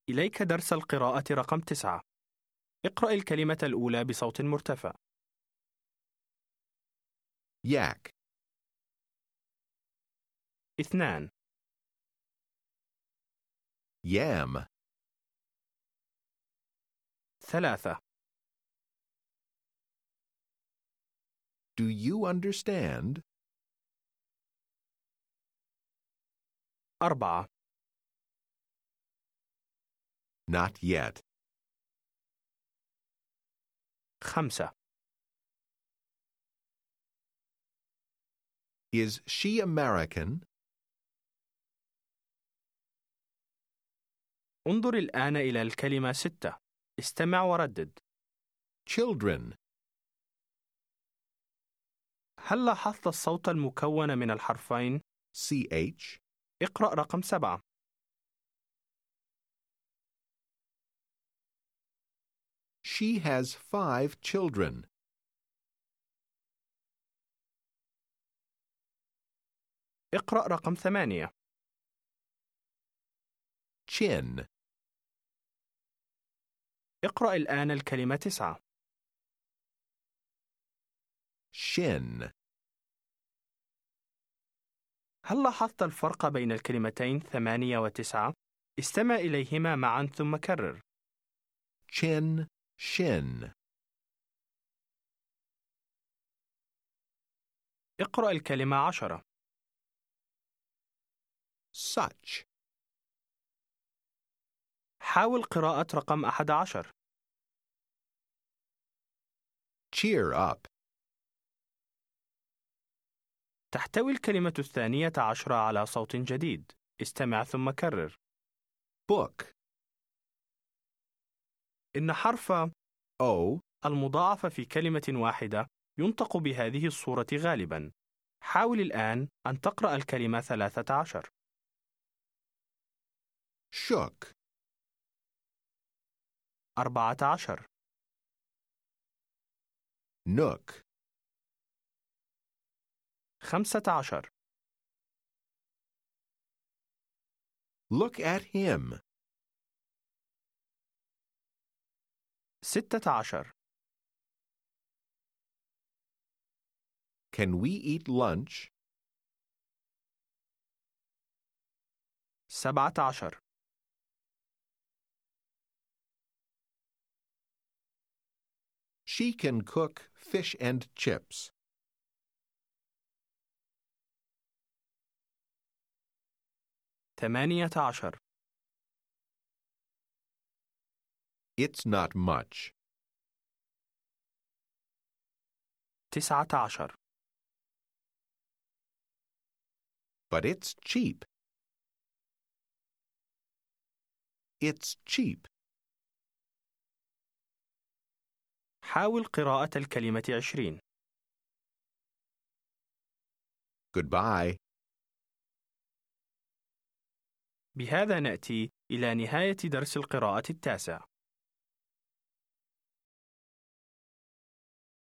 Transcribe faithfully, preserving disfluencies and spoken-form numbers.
إليك درس القراءة رقم تسعة. اقرأ الكلمة الأولى بصوت مرتفع. yak, اثنان، yam, ثلاثة، do you understand? أربعة، Not yet. خمسة، Is she American? انظر الآن إلى الكلمة ستة. استمع وردد. Children, هل لاحظت الصوت المكون من الحرفين؟ ch, اقرأ رقم سبعة. she has five children. اقرأ رقم ثمانية. Chin, اقرأ الآن الكلمة تسعة. shin, هل لاحظت الفرق بين الكلمتين ثمانية وتسعة؟ استمع إليهما معا ثم كرر. chin, shin. اقرأ الكلمة عشرة. Such, حاول قراءة رقم أحد عشر. cheer up. تحتوي الكلمة الثانية عشرة على صوت جديد. استمع ثم كرر. Book, إن حرف o, المضاعف في كلمة واحدة ينطق بهذه الصورة غالباً. حاول الآن أن تقرأ الكلمة ثلاثة عشر. shook, أربعة عشر، nook, خمسة عشر، look at him. ستة عشر. Can we eat lunch? سبعة عشر. She can cook fish and chips. ثمانية عشر. It's not much. تسعة عشر. But it's cheap. It's cheap. حاول قراءة الكلمة عشرين. Goodbye. بهذا نأتي إلى نهاية درس القراءة التاسع.